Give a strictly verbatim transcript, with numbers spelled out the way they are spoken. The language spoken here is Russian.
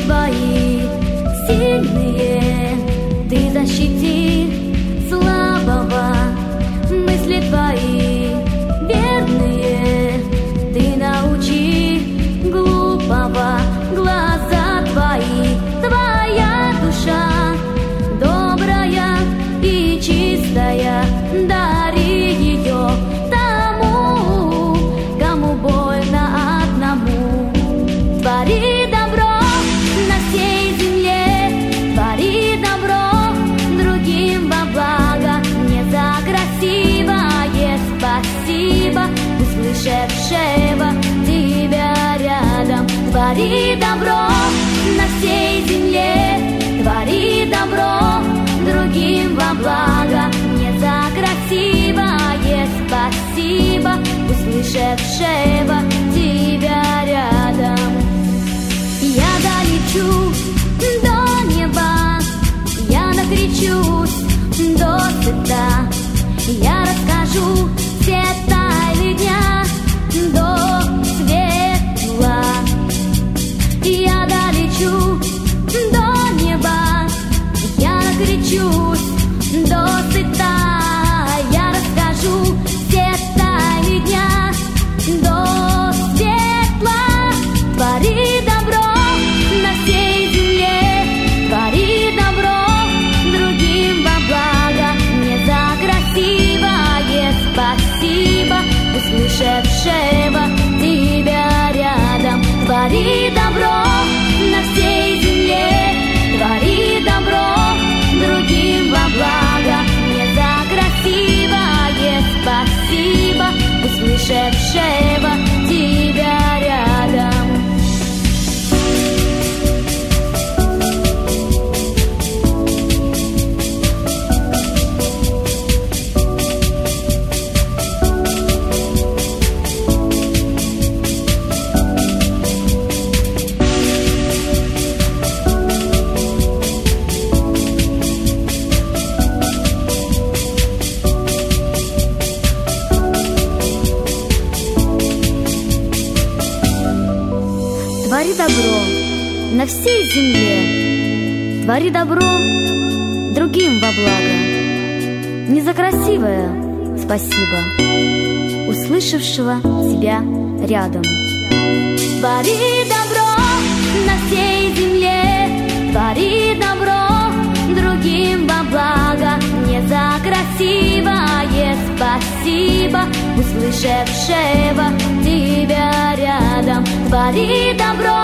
твои сильные, ты защити слабого. Мысли твои верные, ты научи глупого. Глаза твои, твоя душа добрая и чистая, дари ее тому, кому больно одному. Твори добро на всей земле, твори добро другим во благо. Не за красивое спасибо, услышавшего тебя рядом. Твори добро на всей земле, твори добро другим во благо. Не за красивое спасибо, услышавшего тебя рядом. Я долечу до неба, я накричусь досыта, я расскажу все тайны дня до светла. Я долечу до неба, я накричусь досыта, я расскажу все тайны дня до светла. Твори добро на всей земле, твори добро другим во благо. Не за красивое спасибо, услышавшего тебя рядом. Твори добро на всей земле, твори добро другим во благо. Не за красивое спасибо, услышавшего тебя рядом. Твори добро на всей земле, твори добро другим во благо. Не за красивое спасибо, услышавшего тебя рядом. Твори добро на всей земле, твори добро другим во благо. Не за красивое спасибо, услышавшего тебя рядом. Твори добро